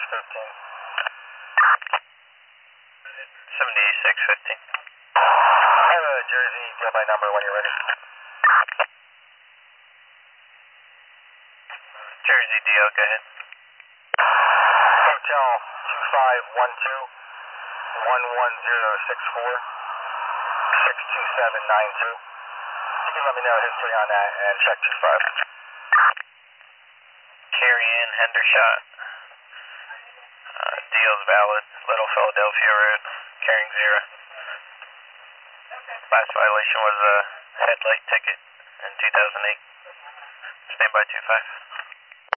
13. 7615. Jersey, deal by number when you're ready. Jersey DO, go ahead. Hotel 2512 11064 62792. You can let me know history on that and check 25. Carry in Hendershot. Deal's valid. Little Philadelphia Road. Carrying 0. Last violation was a headlight ticket in 2008. Stand by 25.